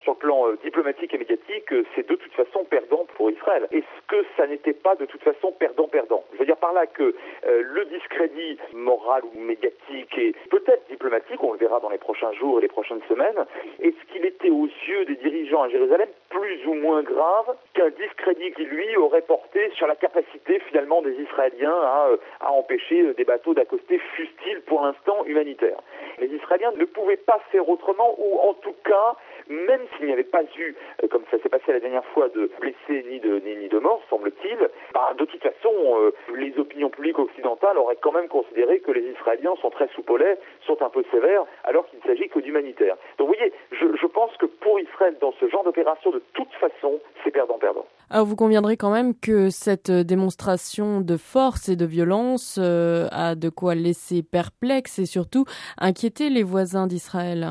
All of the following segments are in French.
Sur le plan diplomatique et médiatique, c'est de toute façon perdant pour Israël. Est-ce que ça n'était pas de toute façon perdant-perdant? Je veux dire par là que le discrédit moral ou médiatique et peut-être diplomatique, on le verra dans les prochains jours et les prochaines semaines, est-ce qu'il était aux yeux des dirigeants à Jérusalem plus ou moins grave qu'un discrédit qui, lui, aurait porté sur la capacité finalement des Israéliens à empêcher des bateaux d'accoster, fût-il pour l'instant humanitaire. Les Israéliens ne pouvaient pas faire autrement, ou en tout cas, même s'il n'y avait pas eu, comme ça s'est passé la dernière fois, de blessés ni de morts, semble-t-il, de toute façon, les opinions publiques occidentales auraient quand même considéré que les Israéliens sont très soupolés, sont un peu sévères, alors qu'il ne s'agit que d'humanitaire. Donc vous voyez, je pense que pour Israël, dans ce genre d'opération, de toute façon, c'est perdant-perdant. Alors vous conviendrez quand même que cette démonstration de force et de violence a de quoi laisser perplexe et surtout inquiéter les voisins d'Israël.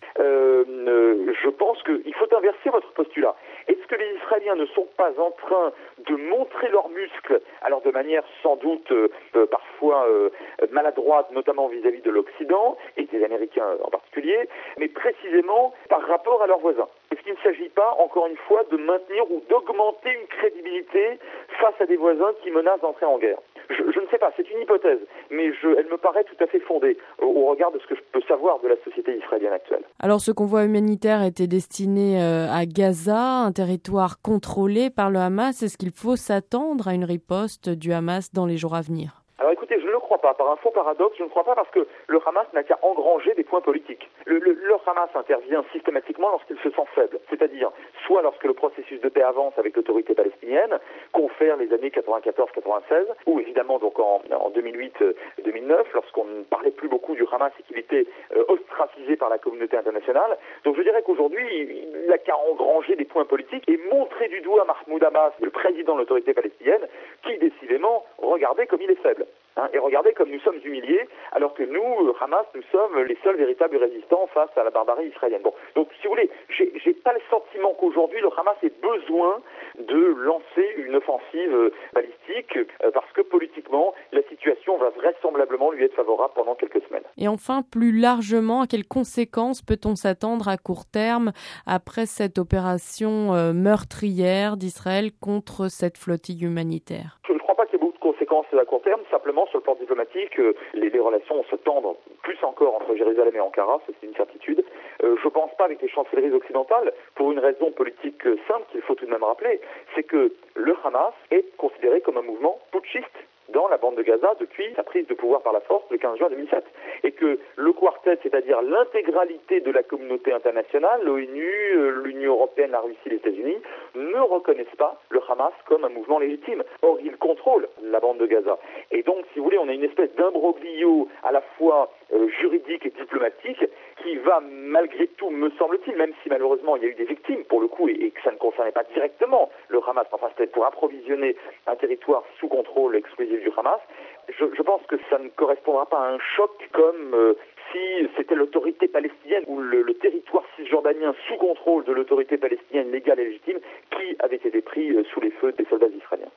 Je pense qu'il faut inverser votre postulat. Est-ce que les Israéliens ne sont pas en train de montrer leurs muscles, alors de manière sans doute parfois maladroite, notamment vis-à-vis de l'Occident et des Américains en particulier, mais précisément par rapport à leurs voisins? Est-ce qu'il ne s'agit pas, encore une fois, de maintenir ou d'augmenter une crédibilité face à des voisins qui menacent d'entrer en guerre? Je ne sais pas, c'est une hypothèse, mais elle me paraît tout à fait fondée au regard de ce que je peux savoir de la société israélienne actuelle. Alors ce convoi humanitaire était destiné à Gaza, un territoire contrôlé par le Hamas. Est-ce qu'il faut s'attendre à une riposte du Hamas dans les jours à venir? Alors écoutez, je ne le crois pas. Par un faux paradoxe, je ne crois pas parce que le Hamas n'a qu'à engranger des points politiques. Le Hamas intervient systématiquement lorsqu'il se sent faible, c'est-à-dire soit lorsque le processus de paix avance avec l'autorité palestinienne, confère les années 94-96, ou évidemment donc en 2008-2009, lorsqu'on ne parlait plus beaucoup du Hamas et qu'il était ostracisé par la communauté internationale. Donc je dirais qu'aujourd'hui, il n'a qu'à engranger des points politiques et montrer du doigt Mahmoud Abbas, le président de l'autorité palestinienne, qui décidément, regardez comme il est faible. Et regardez comme nous sommes humiliés, alors que nous, Hamas, nous sommes les seuls véritables résistants face à la barbarie israélienne. Bon, donc si vous voulez, j'ai pas le sentiment qu'aujourd'hui le Hamas ait besoin de lancer une offensive balistique, parce que politiquement, la situation va vraisemblablement lui être favorable pendant quelques semaines. Et enfin, plus largement, à quelles conséquences peut-on s'attendre à court terme après cette opération meurtrière d'Israël contre cette flottille humanitaire? Je ne crois pas qu'il y ait beaucoup de conséquences à court terme. Simplement, sur le plan diplomatique, les relations vont se tendre plus encore entre Jérusalem et Ankara, ça c'est une certitude. Je ne pense pas avec les chancelleries occidentales, pour une raison politique simple qu'il faut tout de même rappeler, c'est que le Hamas est considéré comme un mouvement putschiste dans la bande de Gaza depuis sa prise de pouvoir par la force le 15 juin 2007. Et que le quartet, c'est-à-dire l'intégralité de la communauté internationale, l'ONU, l'Union européenne, la Russie, les États-Unis, ne reconnaissent pas le Hamas comme un mouvement légitime. Or, il contrôle la bande de Gaza. Et donc, si vous voulez, on a une espèce d'imbroglio à la fois juridique et diplomatique qui va malgré tout, me semble-t-il, même si malheureusement il y a eu des victimes pour le coup et que ça ne concernait pas directement le Hamas, enfin c'était pour approvisionner un territoire sous contrôle exclusif du Hamas, je pense que ça ne correspondra pas à un choc comme si c'était l'autorité palestinienne ou le territoire cisjordanien sous contrôle de l'autorité palestinienne légale et légitime qui avait été pris sous les feux des soldats israéliens.